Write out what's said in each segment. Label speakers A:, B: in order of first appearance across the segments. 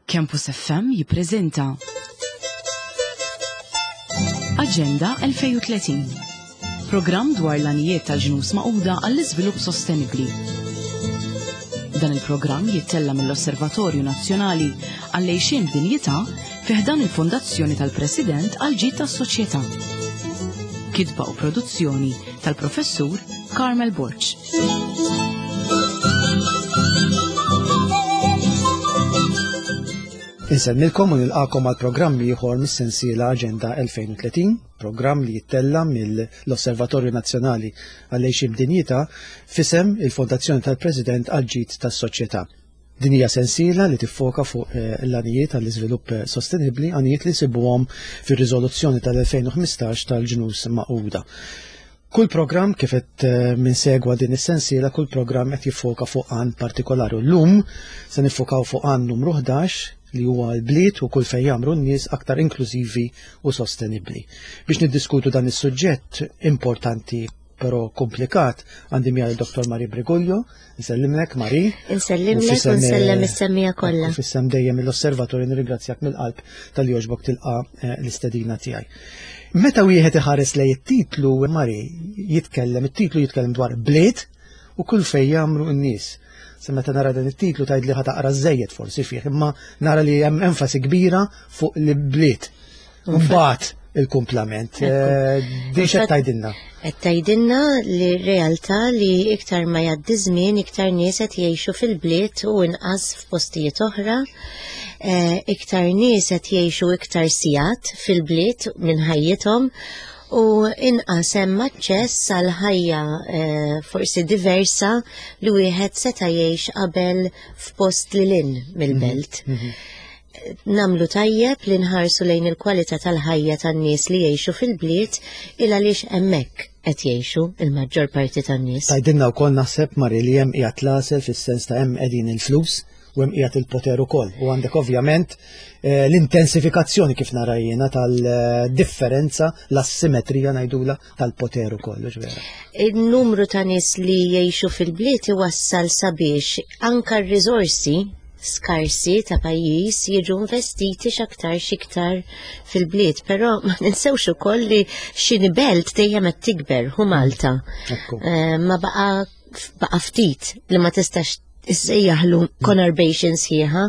A: Campus FM jippreżenta Aġenda 2030, programm dwar l-għanijiet tal-ġnus Magħquda għall-iżvilupp sostenibbli. Dan il-programm jittella mill-Osservatorju Nazzjonali għall-Għejxien b'Dinjità fih dan il-Fondazzjoni tal-President għall-Ġid tas-Soċjetà. Kitba u produzzjoni tal-Professur Carmel Borch.
B: Insemmilkom u nilqakom għal programm ieħor mis-sensiela Aġenda 2030, programm li jittella mill-Osservatorju Nazzjonali għall-Għejxien b'Dinjità fisem il-Fondazzjoni tal-President għall-Ġid tas-Soċjetà. Din hija sensiela li tiffoka fuq l-għanijiet għall-iżvilupp sostenibbli, għanijiet li sibuhom fir-riżoluzzjoni tal-2015 tal-ġnus Magħquda. Kull programm kif qed minsegwa din is-sensiela, kull programm qed jiffoka fuq għan partikolari. Llum se niffokaw fuq għan numru 11 li huwa l-bliet u kull fejn jagħmlu n-nies aktar inklużivi u sostenibbli. Biex niddiskutu dan is-suġġett importanti però komplikat, għandi miegħi il-Dr. Mari Briguglio. Nsellimlek, Mari.
C: Nsellimlek u nsellem is-semmija kollha. Fissem
B: dejjem mill-Osservatorju nirringrazzjak mill-qalb tal-jogħġbok tilqa' l-istedina tiegħi. Meta wieħed iħares lej it-titlu, Mari, it-titlu jitkellem dwar bliet u kull fejn jagħmlu n-nies. Se meta nara dan it-titlu tgħid li ħataqra żejjed forsi fih, imma nara li hemm enfasi kbira fuq l-bliet. Mbagħad il-kumplament. Din x'qed tgħidilna?
C: Qed tgħidilna li realtà li iktar ma jgħaddi żmien iktar nies qed jgħixu fil-bliet u inqas f'postijiet oħra. Iktar nies qed jgħixu iktar sigħat fil-bliet minn ħajjithom u inqas hemm aċċess għal ħajja forsi diversa li wieħed seta' jgħix qabel f'post lil mill-belt. Namlu tajjeb li nħarsu lejn il-kwalità tal-ħajja tan-nies li jgħixu fil-bliet il għaliex hemmhekk qed jgħixu il-maġġor parti tan-nies.
B: Tgħidilna wkoll naħseb Mari li hemm qiegħed lasel fis-sens ta' hemm qegħdin il-flus u hemm qiegħed il-poter ukoll. U għandek ovvjament l-intensifikazzjoni kif nara jiena tal-differenza, l-asimetrija ngħidula tal-poter ukoll, ġvera.
C: Il-numru ta' nies li jgħixu fil-bliet iwassal sabiex anke r-riżorsi skarsi ta' pajjiż jiġu investiti x'iktar fil-bliet, però ma ninsewx ukoll li x'inhi belt dejjem qed tikber hu Malta. Ma baqa' ftit li ma tistax issejjaħlu conurbation sħiħa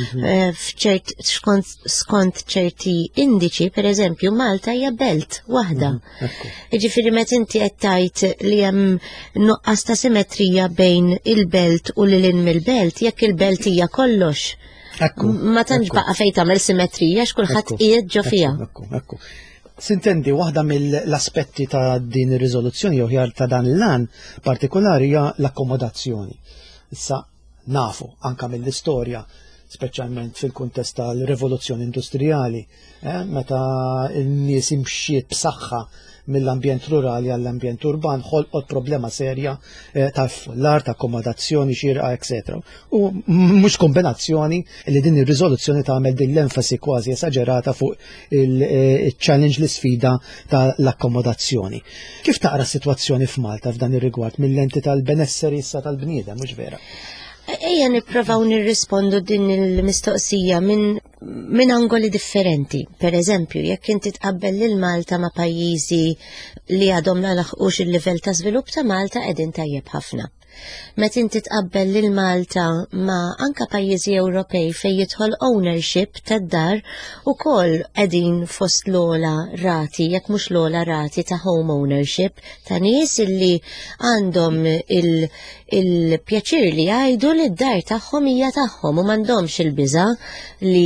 C: skont ċerti indiċi, pereżempju Malta hija belt waħda. Jiġifieri meta inti qed tgħid li hemm nuqqas ta' simetrija bejn il-belt u lil mill-belt, jekk il-belt hija kollox. Ma tantx baqa' fejn tagħmel simetrija x'kulħadd qiegħed ġo fiha.
B: Sintendi, waħda mill-aspetti ta' din ir-riżoluzzjoni jew ta' dan l-għan partikolari hija l-akkomodazzjoni. Issa nafu anka mill-istorja, speċjalment fil-kuntest tal-rivoluzzjoni industrijali, meta n-nies imxiet b'saħħa mill-ambjent rurali għall-ambjent urban, ħolqot problema serja ta' l-art, akkomodazzjoni, xirqa, etc. U mhux kombinazzjoni li din ir-riżoluzzjoni tagħmel din l-enfasi kważi esaġerata fuq il-challenge, l-sfida tal-akkomodazzjoni. Kif taqra s-sitwazzjoni f'Malta f'dan ir-rigward mill-lenti tal-benesseri issa tal-bniedem, mhux vera?
C: Ejja nipprovaw nirrispondu din il-mistoqsija minn angoli differenti. Per eżempju, jekk inti tqabbel lil Malta ma' pajjiżi li għadhom ma laħqux il-livell ta' żvilupp ta' Malta qegħdin tajjeb ħafna. Meta inti tqabbel lil Malta ma' anke pajjiżi Ewropej fejn jidħol ownership tad-dar ukoll qegħdin fost l-ogħla rati, jekk mhux l-ogħla rati ta' home ownership ta' nies illi għandhom il-pjaċir li jgħidu li d-dar tagħhom hija tagħhom u m'għandhomx il-biża' li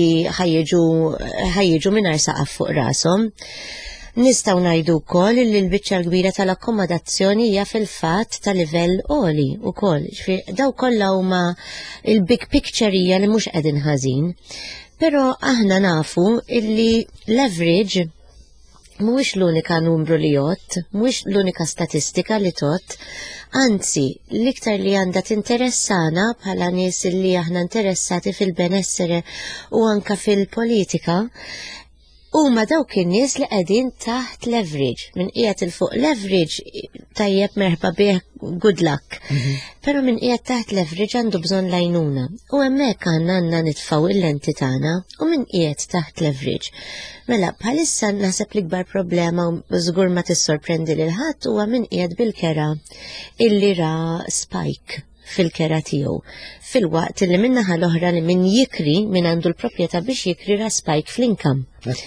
C: ħajjiġu mingħajr saqaf fuq rashom. Nistgħu ngħidu wkoll li l-biċċa l-kbira tal-akkomodazzjoni hija fil-fatt ta' livell għoli wkoll. Daw kollha huma il-big picture hija li mhux qegħdin ħażin. Però aħna nafu illi l-average mhuwiex l-unika numru li jgħod, mhuwiex l-unika statistika li tot, anzi l-iktar li għandha tinteressana bħala nies li aħna interessati fil-benessere u anke fil-politika huma dawk in-nies li qegħdin taħt leverage. Min qiegħed il fuq leverage tajjeb merħba bih good luck. Però min qiegħed taħt leverage għandu bżonn lajnuna. U hemmhekk għandna nitfgħu il-lenti tagħna u min qiegħed taħt leverage. Mela bħalissa naħseb l-ikbar problema u żgur ma tissorprendi lil ħadd huwa min qiegħed bil-kera illi ra spike fil-kera tiegħu. Fil-waqt li minnaħa l-oħra li min jikri min għandu l-proprjetà biex jikri ra spike fl-inkam.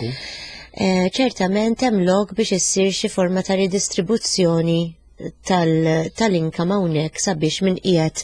C: Ċertament hemm lok biex issir xi forma ta' ridistribuzzjoni tal-inkam hawnhekk sabiex min qiegħed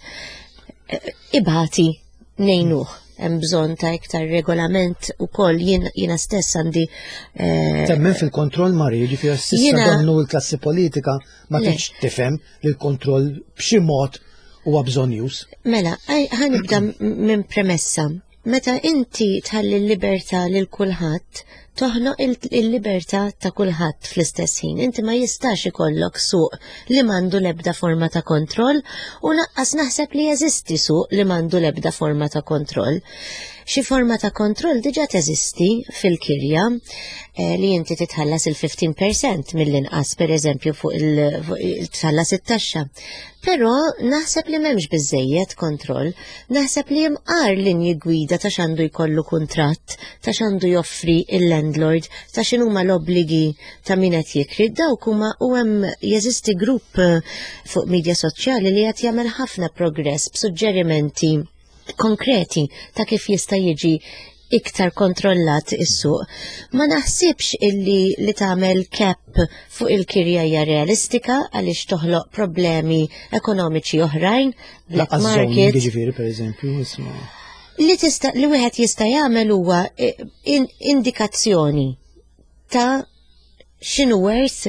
C: ibati ngħinuh. Hemm bżonn ta' iktar regolament ukoll jiena stess għandi.
B: Temmen fil-kontroll Mari, ġifieri s'issa donnu l-klassi politika ma kienx tifhem li l-kontroll b'xi mod huwa bżonn już.
C: Mela, ħanibda minn premessa. Meta inti tħalli l-libertà lil kulħadd, toħnoq il-libertà ta' kulħadd fl-istess ħin. Inti ma jistax ikollok suq li m'għandu l-ebda forma ta' kontroll u naqqas naħseb li jeżisti suq li m'għandu l-ebda forma ta' kontroll. Xi forma ta' kontroll diġà teżisti fil-kirja li inti titħallas il-15% mill-inqas pereżempju fuq tħallas it-taxxa. Però naħseb li m'hemmx biżejjed kontroll, naħseb li hemm qar linji gwida ta' x'għandu jkollu kuntratt, ta' x'għandu joffri il-landlord, ta' x'inhuma l-obbligi ta' min qed jikri. Dawk huma u hemm jeżisti grupp fuq midja soċjali li qed jagħmel ħafna progress b'suġġerimenti konkreti ta' kif jista' jiġi iktar kontrollat is-suq. Ma naħsibx illi li tagħmel cap fuq il-kirja hija realistika għaliex toħloq problemi ekonomiċi oħrajn, black market.
B: Ġifieri pereżempju, isma'.
C: Li wieħed jista' jagħmel huwa indikazzjoni ta' x'inhu worth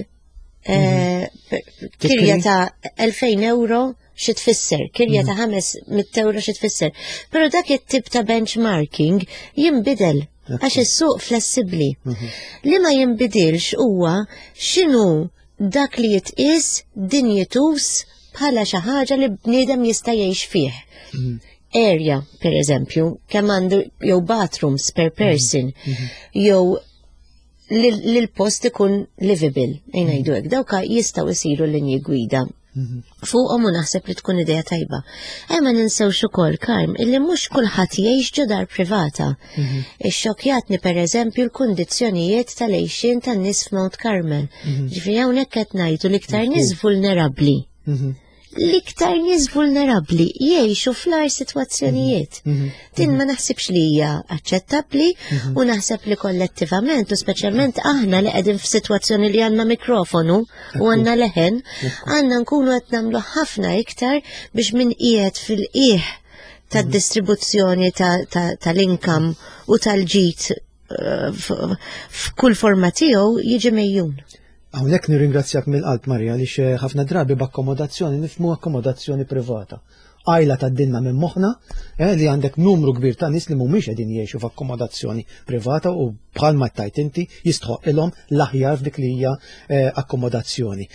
C: kirja ta' 2000 euro xi tfisser, kirja ta' 500 euro xi tfisser. Però dak it-tip ta' benchmarking jinbidel għax is-suq flessibbli. Li ma jinbidilx huwa x'inhu dak li jitqies dinjitus bħala xi ħaġa li bniedem jista' jgħix fih. Area, per eżempju, kemm għandu jew bathrooms per person, jew l-post ikun livable, ngħidu hekk, dawk jistgħu jsiru linji gwida. Fuqhom u naħseb li tkun idea tajba. Ma ninsewx ukoll Karm illi mhux kulħadd jgħix ġo dar privata. Ix-xokjatni pereżempju l-kundizzjonijiet tal-għejxin tan-nies f'Mount Carmel. Ġifieri hawnhekk qed ngħidu l-iktar nies vulnerabbli. L-iktar nies vulnerabbli jgħixu fl-ar sitwazzjonijiet. Din ma naħsibx li hija aċċettabbli u naħseb li kollettivament u speċjalment aħna li qegħdin f'sitwazzjoni li għandna mikrofonu u għandna leħen, għandna nkunu qed nagħmlu ħafna iktar biex min qiegħed fil-qiegħ tad-distribuzzjoni tal-inkam u tal-ġid f'kull forma tiegħu jiġi mejjun.
B: Hawnhekk nirringrazzjak mill-qalb Marja li ħafna drabi b'akkomodazzjoni nifhmu akkomodazzjoni privata. Għajla tad-dinna minn moħħna li għandek numru kbir ta' nies li mhumiex qegħdin jgħixu f'akkomodazzjoni privata u bħalma tajt inti jistħoq ilhom l-aħjar f'dik li hija akkomodazzjoni.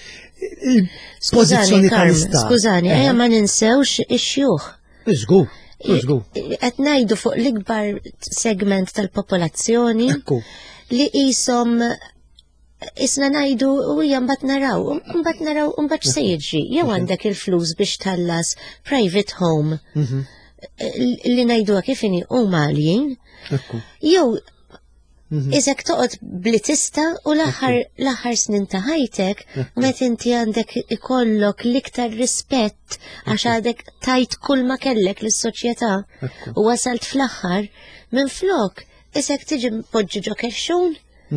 C: Skużani, ma ninsewx ix-xjuħ.
B: Żgur.
C: Qed ngħidu fuq l-ikbar segment tal-popolazzjoni li qishom isna ngħidu u hija mbagħad naraw mbagħad se jiġri. Jew għandek il-flus biex tallas private home li ngħiduha kif inhi huma għaljin. Jew iżek toqgħod blitista u l-aħħar snin ta' ħajtek meta inti għandek ikollok l-iktar rispett għax għadek tajt kull ma kellek lis-soċjetà u wasalt fl-aħħar minflok isek tiġi poġġi ġo kexxun.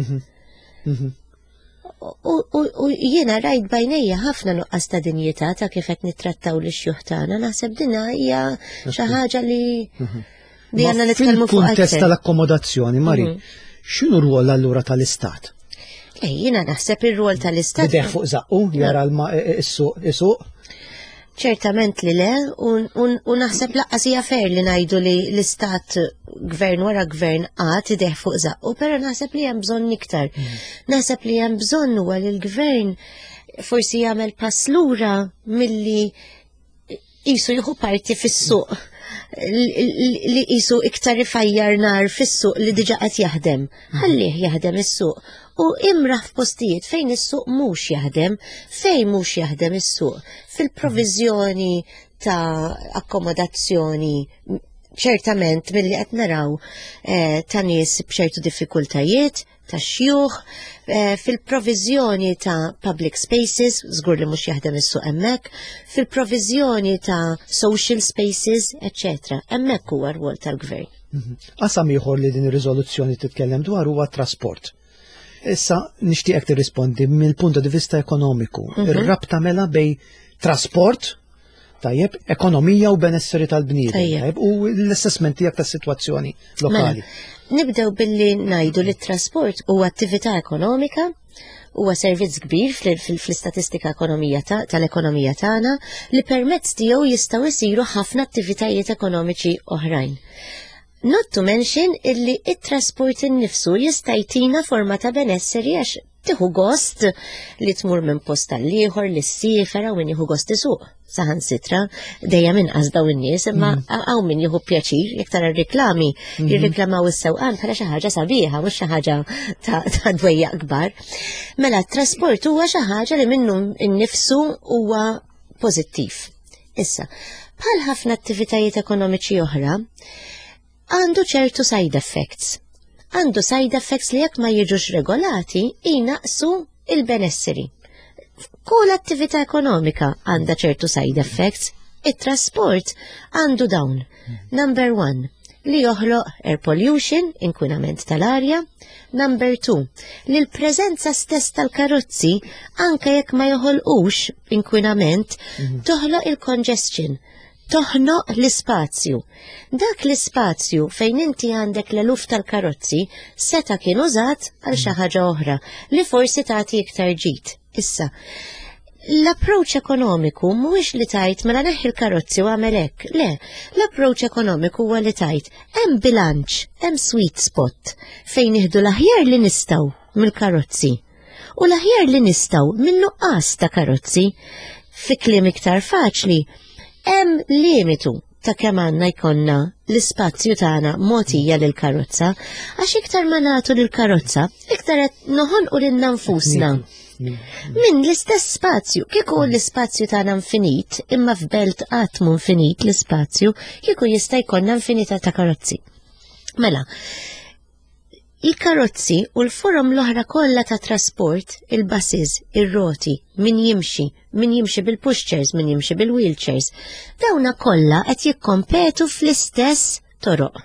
C: U jiena rajt bajnejja ħafna nuqqas ta' dinjità ta' kif qed nittrattaw l-xjuħ tagħna, naħseb dinha hija xi ħaġa li għandna nitkellmu fuq.
B: Fil-kuntest tal-akkomodazzjoni, Mari, x'inhu r-rwol allura tal-Istat?
C: Jiena naħseb ir-rwol tal-Istat.
B: Bideħ fuq zaqqu jara is-suq.
C: ċertament li le, u naħseb laqqas hija fair li ngħidu li l-istat gvern wara gvern għad ideħ fuq zaqqu, però naħseb li hemm bżonn iktar. Naħseb li hemm bżonn huwa li l-gvern forsi jagħmel pass lura milli qisu jieħu parti fis-suq li jisu iktar ifajjar nar fis-suq li diġa qed jaħdem. Ħallih jaħdem is-suq. U imraħ f'postijiet fejn is-suq mhux jaħdem, fejn mhux jaħdem is-suq. Fil-proviżjoni ta' akkomodazzjoni ċertament milli qed naraw ta' nies b'ċertu diffikultajiet, ta' xjuħ, fil-proviżjoni ta' public spaces, żgur li mhux jaħdem is-suq hemmhekk, fil-proviżjoni ta' social spaces, etc. Hemmhekk huwa rwol tal-gvern.
B: Qasam ieħor li din ir-riżoluzzjoni titkellem dwar huwa trasport. Issa nixtieqek tirrispondi mill-punt di vista ekonomiku. Ir-rabta mela bej trasport tajjeb, ekonomija u benesseri tal-bniedem, u l-assessment tiegħek tas-sitwazzjoni lokali.
C: Nibdew billi ngħidu li t-trasport huwa attività ekonomika, huwa servizz kbir fl-istatistika tal-ekonomija tagħna li permezz tiegħu jistgħu jsiru ħafna attivitajiet ekonomiċi oħrajn. Not to mention illi it-trasport innifsu jista' jtina forma ta' benesseri għax tieħu gost li tmur minn post tal-ieħor li ssifera u jieħu gost isuq. Saħansitra dejjem inqas daw in-nies imma hawn min jieħu pjaċir jekk tara r-riklami jirriklamaw is-sewqan bħala xi ħaġa sabiħa mhux xi ħaġa ta' dwejjaq kbar. Mela t-trasport huwa xi ħaġa li minnu nnifsu huwa pożittiv. Issa, bħal ħafna attivitajiet ekonomiċi oħra, għandu ċertu side effects. Għandu side effects li jekk ma jiġux regolati jinaqsu il-benesseri. Kull attività ekonomika għandha ċertu side effects, it-trasport għandu dawn. Number 1, li joħloq air pollution, inkwinament tal-arja. Number 2, li l-preżenza stess tal-karozzi anke jekk ma joħolqux inkwinament, toħloq il-congestion. Toħnoq l-ispazju. Dak l-ispazju fejn inti għandek l-eluf tal-karozzi seta kien użat għal xi ħaġa oħra li forsi tagħti iktar ġid. Issa, l-approach ekonomiku mhuwiex li tajt mela neħħi l-karozzi u għamel hekk. Le, l-approach ekonomiku huwa li tajt hemm bilanċ, hemm sweet spot fejn nieħdu l-aħjar li nistgħu mill-karozzi u l-aħjar li nistgħu min-nuqqas ta' karozzi fi kliem iktar faċli. Hemm limitu ta' kemm għandna jkollna l-ispazju tagħna mogħtija lil karozza għax iktar ma nagħtu lil karozza iktar qed noħolqu lil nfusna. Min l-istess spazju, kieku l-ispazju tagħna infinit, imma f'belt qatt mhu infinit l-ispazju, kieku jista' jkollna infinità ta' karozzi. Mela, il-karozzi u l-forum l-oħra kollha ta' trasport, il-buses, ir-roti, min jimxi bil-pushchairs, min jimxi bil-wheelchairs, dawna kollha qed jikkompetu fl-istess toroq.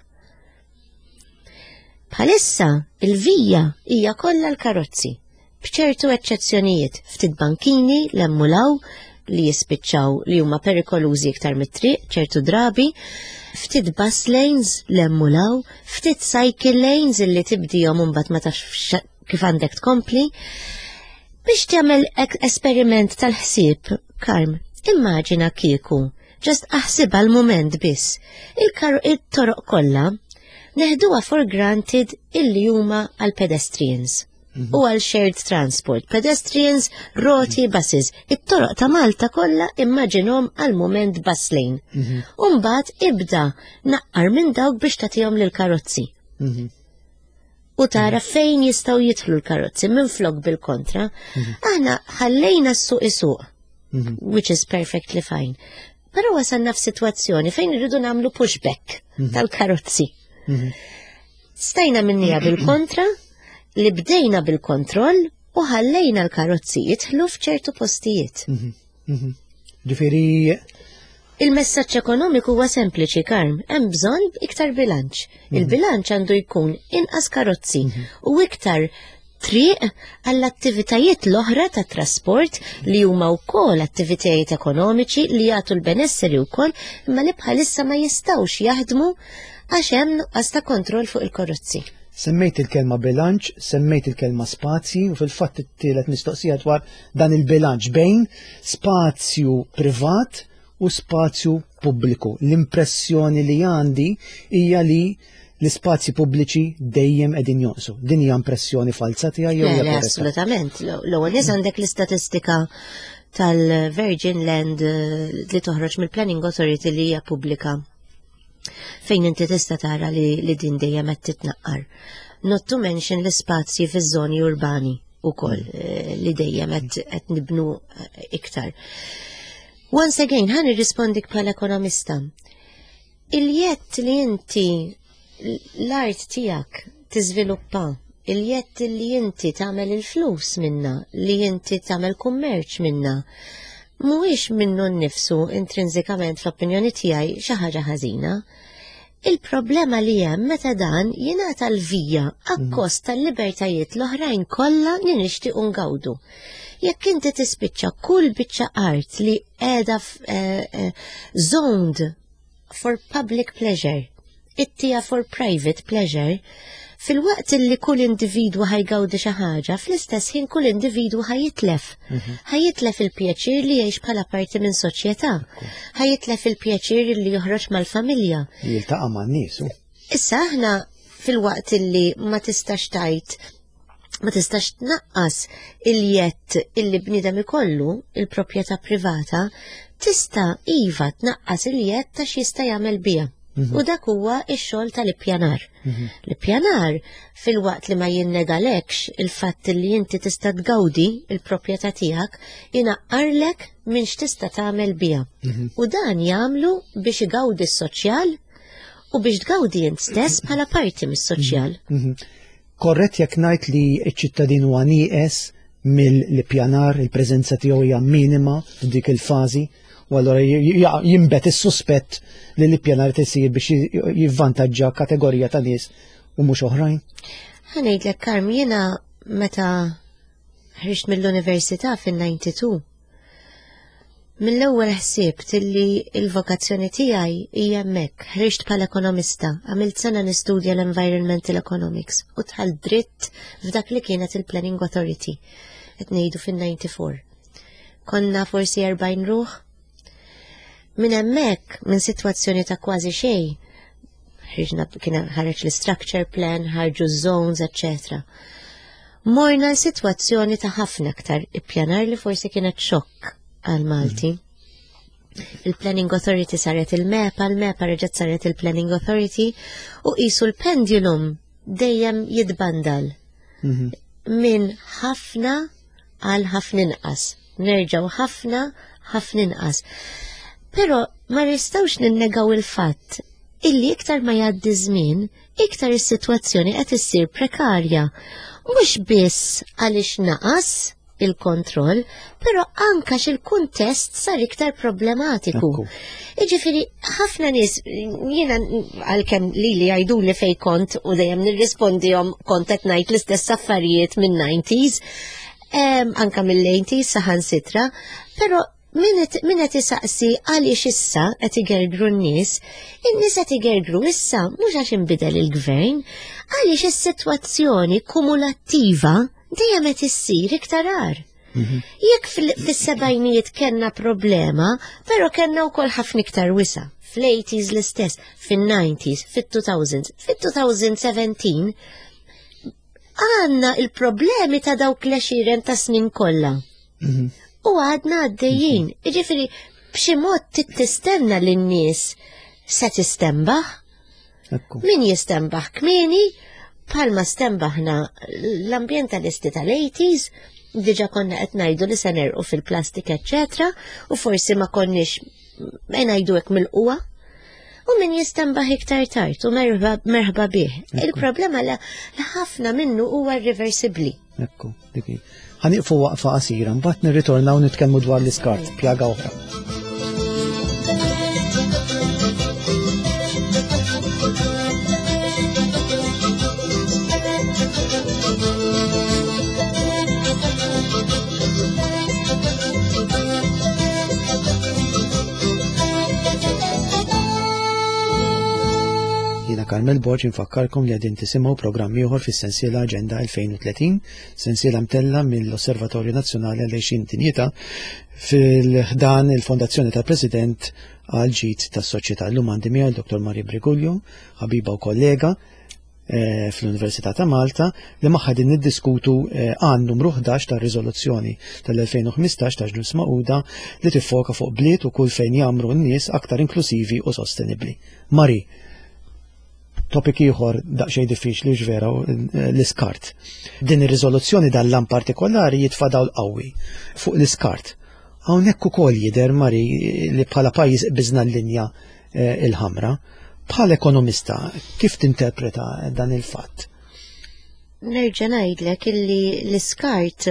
C: Bħalissa il-vija hija kollha l-karozzi, b'ċertu eċċezzjonijiet, ftit bankini l-emmulaw li jispiċċaw li huma perikolużi iktar mit-triq, ċertu drabi, ftit bus lanes l-emmulaw, ftit cycle lanes illi tibdihom imbagħad ma tafx kif għandek tkompli. Biex tagħmel esperiment tal-ħsieb, Karm, immaġina kieku, ġast aħsib għal-mument biss, il-toroq kollha neħduha for granted illi huma għal-pedestrians. U għal shared transport, pedestrians, roti, buses. It-toroq ta' Malta kollha immaġinhom għal moment bus lane. Mbagħad ibda naqqar minn dawk biex tagħtihom lil karozzi. U tara fejn jistgħu jidħlu l-karozzi minn flok bil-kontra. Aħna ħallejna s-suq isuq, which is perfectly fine. Però wasalna f'sitwazzjoni fejn irridu nagħmlu pushback tal-karozzi. Stajna minnija bil-kontra, li bdejna bil-kontroll u ħallejna l-karozzi jidħlu f'ċertu postijiet.
B: Ġifieri
C: il-messaġġ ekonomiku huwa sempliċi, Karm, hemm bżonn iktar bilanċ. Il-bilanċ għandu jkun inqas karozzi u iktar triq għall-attivitajiet l-oħra ta' trasport li huma wkoll attivitajiet ekonomiċi li jagħtu l-benesseri wkoll imma li bħalissa ma jistgħux jaħdmu għax hemm nuqqas ta' kontroll fuq il-karozzi.
B: Semmejt il-kelma bilanċ, semmejt il-kelma spazji u fil-fatt it-tielet mistoqsija dwar dan il-bilanċ bejn spazju privat u spazju pubbliku. L-impressjoni li għandi hija li l-ispazji pubbliċi dejjem qegħdin jonqsu. Din hija impressjoni falsa tiegħi jew
C: Le, assolutament. L-ewwel nies għandek l-istatistika tal-Virgin Land li toħroġ mill-Planning Authority li hija pubblika. fejn inti tista' tara li din dejjem qed titnaqqar. Not to mention l-ispazji fiż-żoni urbani ukoll li dejjem qed nibnu iktar. Once again, ħan irrispondik bħala ekonomista. Il-jett li inti l-art tiegħek tiżviluppa, il-jett li inti tagħmel il-flus minna, li inti tagħmel kummerċ minna, mhuwiex minnu nnifsu intrinsikament fl-opinjoni tiegħi xi ħaġa ħażina. Il-problema li hemm meta dan jingħata l-vija akkost tal-libertajiet l-oħrajn kollha li nixtiequ ngawdu. Jekk inti tispiċċa kull biċċa art li qiegħda zoned for public pleasure, ittija for private pleasure, fil-waqt li kull individwu ħajgawdi xi ħaġa, fl-istess ħin kull individwu ħajitlef. Ħajitlef il-pjaċir li jgħix bħala parti minn soċjetà. Ħajitlef il-pjaċir li joħroġ mal-familja.
B: Jiltaqa' man-nies.
C: Issa aħna fil-waqt li ma tistax tajt, ma tistax tnaqqas il-jett illi bniedem ikollu, il-proprjetà privata, tista' iva tnaqqas il-jett ta' x'jista' jagħmel biha. U dak huwa x-xogħol tal-ippjanar. L-ippjanar fil-waqt li ma jinnegalekx il-fatt li inti tista' tgawdi il-proprjetà tiegħek inaqqarlek minn x'tista' tagħmel biha. U dan jagħmlu biex igawdi s-soċjal u biex tgawdi int stess bħala parti mis-soċjal.
B: Korrett jekk ngħid li ċ-ċittadin huwa nieqes mill-ippjanar, il-preżenza tiegħu hija minima f'dik il-fażi. U allora jimbet is-suspett li l-ippjanar tisir biex jivvantaġġa kategorija ta' nies u mhux oħrajn.
C: Ħanejdlek Karm, jiena meta ħriġt mill-università fin-92, mill-ewwel ħsibt illi l-vokazzjoni tiegħi hija hemmhekk, ħriġt bħala ekonomista, għamilt sena nistudja l-environmental economics u dħalt dritt f'dak li kienet il-Planning Authority qed ngħidu fin-94. Konna forsi 40 ruħ. Min hemmhekk, minn sitwazzjoni ta' kważi xejn, kien ħareġ l-structure plan, ħarġu zones, etc. Morna l-sitwazzjoni ta' ħafna aktar ippjanar li forsi kienet xokk għal Malti. Il-Planning Authority saret il-MEPA, l-MEPA reġgħet saret il-Planning Authority u qisu l-pendulum dejjem jitbandal minn ħafna għal ħafna inqas. Nerġgħu ħafna inqas. Pero ma ristawx ninnegaw il-fatt illi iktar ma jgħaddi żmien, iktar is-sitwazzjoni qed issir prekarja. Mhux biss għaliex naqas il-kontroll, pero anka x'il-kuntest sar iktar problematiku. Jiġifieri ħafna nies jiena għalkemm lili jgħiduli fejn kont u dejjem nirrispondihom kont qed ngħid l-istess affarijiet min-90s, anka mill-80s saħansitra, pero min qed isaqsi għaliex issa qed igergru n-nies, in-nies qed igergru issa mhux għax inbidel il-gvern, għaliex is-sitwazzjoni kumulattiva dejjem qed issir iktar għar. Jekk fis-sebgħinijiet kellna problema, però kellna wkoll ħafna iktar wisa. Fl-80s l-istess, fin-90s, fit-2000s, fit-2017 għandna il-problemi ta' dawk l-20 ta' snin kollha. U għadna għaddejjin, iġifiri b'xi mod tistenna l-nies se tistembaħ. Min jistembaħ kmieni, bħalma stembaħna l-ambientalisti tal-80s, diġa konna qed ngħidu li se nerqu fil-plastik eċċetra, u forsi ma konniex ngħidu hekk mill-qwa. U min jistembaħ iktar tard u merħba bih. Il-problema li ħafna minnu huwa irreversibbli.
B: Ekku, diki. Ħaniqfu waqfa qasira, mbagħad nirritornaw nitkellmu dwar l-iskart, pjaga oħra. Karmel Borġ infakkarkom li għedin tisimgħu programm ieħor fis-sensiela Aġenda 2030, sensiela mtella mill-Osservatorju Nazzjonali għal Dinjità fil-ħdan il-Fondazzjoni tal-President għal ġid tas-Soċjetà. Llum għandi miegħi l-Dr. Mari Briguglio, ħabiba u kollega, fl-Università ta' Malta li magħha din niddiskutu għan numru 11 ta' riżoluzzjoni tal-2015 ta' ġnus Magħquda li tiffoka fuq bliet u kull fejn jagħmlu n-nies aktar inklusivi u sostenibbli. Mari, topik ieħor daqsxejn diffiċli ġvera l-iskart. Din ir-riżoluzzjoni dal-lan partikolari jitfadaw l-qawwi fuq l-iskart. Hawnhekk ukoll jidher Mari li bħala pajjiż biżna l-linja il-ħamra. Bħal ekonomista, kif tinterpreta dan il-fatt?
C: Nerġa' ngħidlek illi l-iskart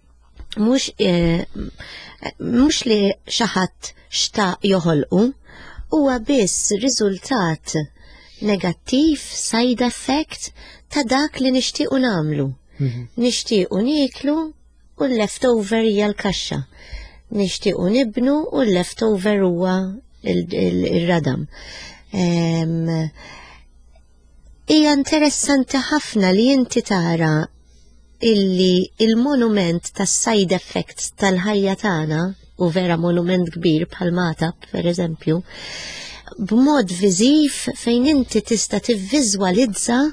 C: mhux li xi ħadd xtaq joħolqu, huwa biss riżultat negattiv, side effect ta' dak li nixtiequ nagħmlu. Nixtiequ nieklu u l-leftover hija l-kaxxa. Nixtiequ nibnu u l-leftover huwa il-radam. Hija interessanti ħafna li inti tara illi il-monument tas-side effects tal-ħajja tagħna, u vera monument kbir bħal Matab, pereżempju, b'mod viżiv fejn inti tista' tivviżwalizza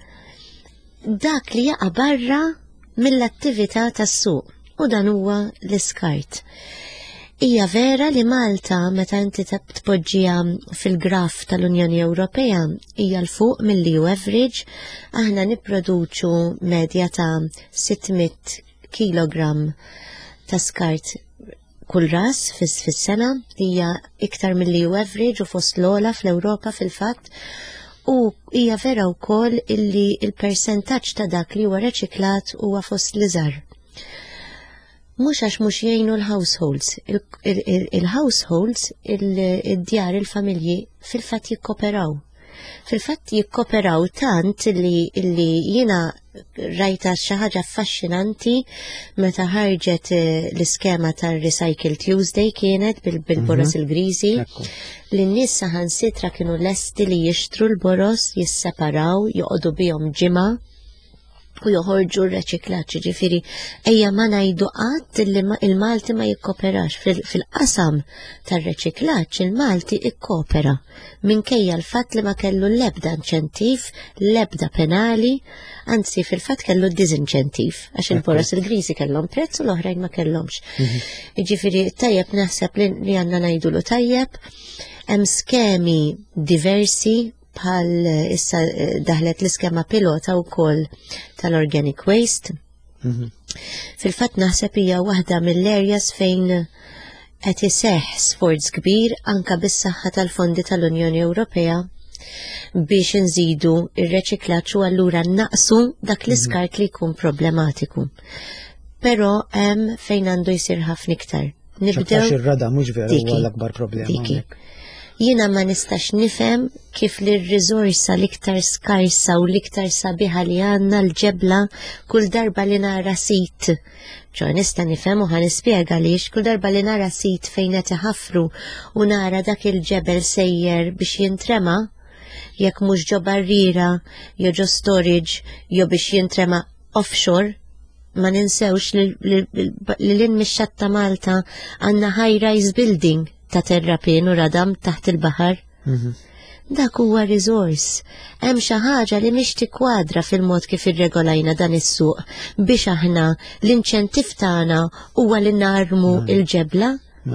C: dak li jaqa' barra mill-attività tas-suq, u dan huwa l-iskart. Hija vera li Malta meta inti tpoġġiha fil-graf tal-Unjoni Ewropea hija l fuq mill-EU average, aħna nipproduċu medja ta' 600 kilogramm ta' skart kull ras fis-sena, hija iktar mill-EU average u fost l-ogħla fl-Ewropa fil-fatt, u hija vera wkoll illi il-persentaġġ ta' dak li huwa reċiklat huwa fost l-iżgħar. Mhux għax mhux jgħinu l-households. Il-households, id-djar, il-familji fil-fatt jikkoperaw. Fil-fatt jikkoperaw tant li jiena rajta xi ħaġa affaxxinanti meta ħarġet l-iskema tar-Recycle Tuesday kienet bil-boros il-griżi li n-nies saħansitra kienu lesti li jixtru l-boros, jisseparaw, joqogħdu bihom ġimgħa u joħorġu r-reċiklaġġ, ġifieri ejja ma ngħidu qatt li il-Malti ma jikkoperax fil-qasam tar-reċiklaġġ il-Malti ikkopera minkejja l-fatt li ma kellu l-ebda inċentiv, l-ebda penali, anzi fil-fatt kellu diżinċentiv għax il-boros il-griżi kellhom prezz u l-oħrajn ma kellhomx. Ġifieri tajjeb naħseb li għandna ngħidulu tajjeb, hemm skemi diversi bħal issa daħlet l-iskema pilota wkoll tal-organic waste. Fil-fatt naħseb hija waħda mill-areas fejn qed iseħħ sforz kbir anke bis-saħħa tal-fondi tal-Unjoni Ewropea biex inżidu ir-reċiklaġġ u allura naqsu dak l-iskart li jkun problematiku. Però hemm fejn għandu jsir ħafna iktar.
B: Nibdew ir-rada mhux vera huwa l-akbar problema.
C: Jiena ma nistax nifhem kif li r-riżorsa l-iktar skarsa u l-iktar sabiħa li għandna l-ġebla kull darba li nara sit. Nista' nifhem u ħanispjega għaliex kull darba li nara sit fejn qed iħaffru u nara dak il-ġebel sejjer biex jintrema, jekk mhux ġo barriera, jew ġo storage, jew biex jintrema offshore, ma ninsewx li l-inmixxat ta' Malta għandna high-rise building ta' terrapien u radam taħt il-baħar. Dak huwa resource. Hemm xi ħaġa li mhix tikwadra fil-mod kif irregolajna dan is-suq biex aħna l-inċentiv tagħna huwa li narmu il-ġebla.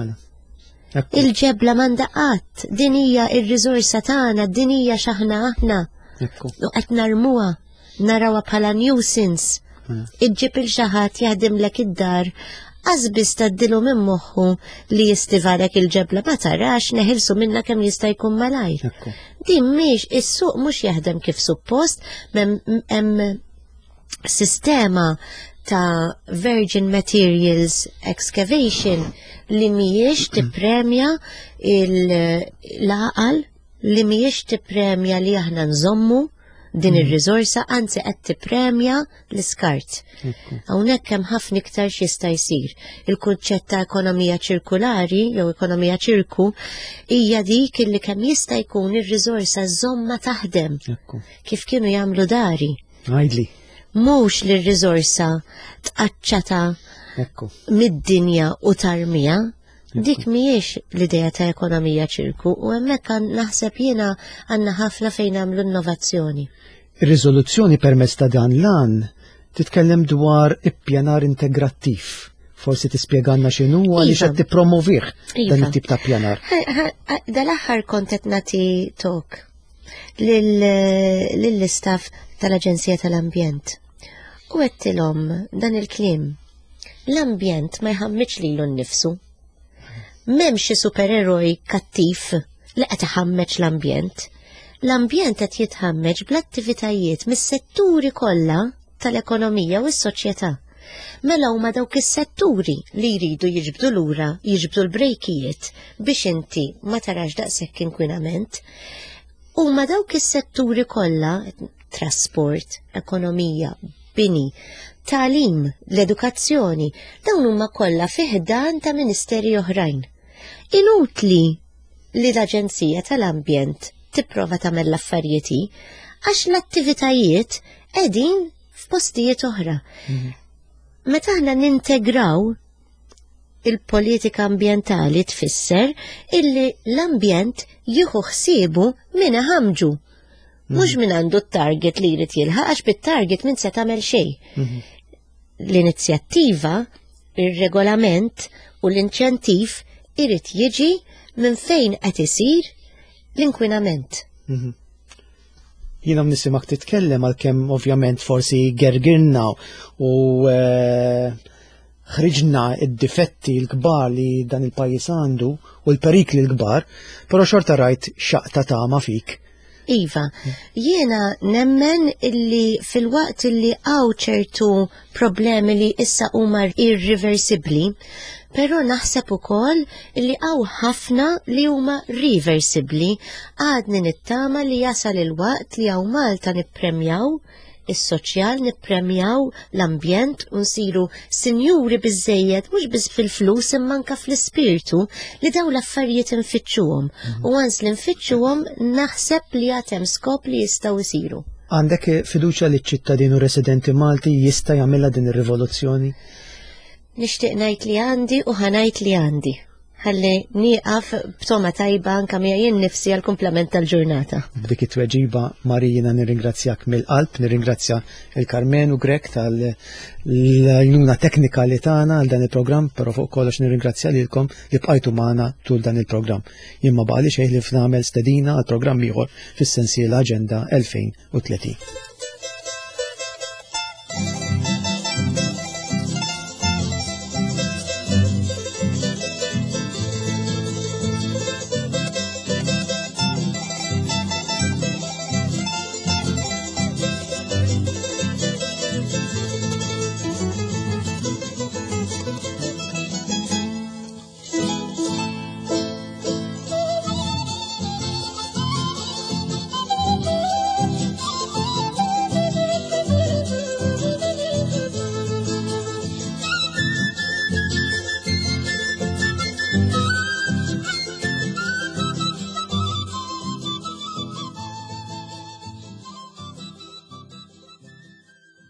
C: Il-ġebla m'għandha qatt, din hija r-riżorsa tagħna, din hija x'aħna aħna. U qed narmuha, narawha bħala nuisance. Iġġib il xi ħadd jaħdimlek id-dar għazbis taddilu minn moħħu li jistivalek il-ġebla ma tarax neħilsu minna kemm jista' jkun malajr. Din mhix is-suq mhux jaħdem kif suppost, hemm sistema ta' virgin materials excavation li mhijiex tippremja l-għaqal, li mhijiex tippremja li aħna nżommu din ir-riżorsa, anzi qed tippremja l-iskart. Hawnhekk hemm ħafna iktar x'jista' jsir. Il-kunċett ta' ekonomija ċirkulari jew ekonomija ċirku hija dik illi kemm jista' jkun ir-riżorsa żomma taħdem kif kienu jagħmlu dari. Mhux li r-riżorsa tqaċċata mid-dinja u tarmija. Dik mhijiex l-idea ta' ekonomija ċirku u hemmhekk naħseb jiena għandna ħafna fejn nagħmlu innovazzjoni.
B: Ir-riżoluzzjoni permezz ta' dan lan titkellem dwar ippjanar integrattiv. Forsi tispjegalna x'inhu għaliex qed tippromovih dan it-tip ta' pjanar.
C: Dal-aħħar kont qed nagħti talk lill-istaff tal-Aġenzija tal-Ambjent. U għedtilhom dan il-kliem. L-ambjent ma jħammiċ lilu nnifsu. M'hemmx xi supereroj kattiv li qed iħammeġ l-ambjent. L-ambjent qed jitħammeġ bl-attivitajiet mis-setturi kollha tal-ekonomija u s-soċjetà. Mela huma dawk is-setturi li jridu jiġbdu lura, jiġbdu l-brejkijiet biex inti ma tarax daqshekk inkwinament. Huma dawk is-setturi kollha, trasport, ekonomija, bini, tagħlim, l-edukazzjoni, dawn huma kollha fih dan ta' ministeri oħrajn. Inutli li l-Aġenzija tal-Ambjent tipprova tagħmel l-affarijiet għax l-attivitajiet qegħdin f'postijiet oħra. Meta aħna nintegraw il-politika ambjentali tfisser illi l-ambjent jieħu ħsiebu min ħamġu. Mhux min għandu t-target li jrid jilħaq għax bit-target min se tagħmel xejn. L-inizjattiva, ir-regolament u l-inċentiv irid jiġi minn fejn qed isir l-inkwinament.
B: Jiena nisimak titkellem għalkemm ovvjament forsi gergirna u ħriġna id-difetti l-kbar li dan il-pajjiż għandu u l-perikli l-kbar, però xorta rajt xaqta tama fik.
C: Iva, jiena nemmen illi fil-waqt illi għaw ċertu problemi li issa huma irreversibli, pero naħseb ukoll illi għaw ħafna li huma reversibli. Għadni nittama li jasal il-waqt li għaw Malta nippremjaw is-soċjal, nippremjaw l-ambjent u nsiru sinjuri biżejjed mhux biss fil-flus imma anke fl-ispirtu li daw l-affarijiet infittxuhom. U għans li nfittxuhom naħseb li hemm skop li jistgħu jsiru.
B: Għandek fiduċja li ċ-ċittadin u residenti Malti jista' jagħmilha din ir-rivoluzzjoni?
C: Nixtieq ngħid li għandi u ħanajt li għandi. Ħalli nieqaf b'toma tajba anke jien nifsi għal komplement tal-ġurnata.
B: Dik it-tweġiba Marina nirringrazzjak mill-qalb, nirringrazzja il-Karmen u Grek tal-għajnuna teknika li tagħna għal dan il-programm, però fuq kollox nirringrazzja lilkom li bqajtu magħna tul dan il-programm. Jien ma baqali xejn li f'nagħmel stedina għal programm ieħor fis-sensiela Aġenda 2030.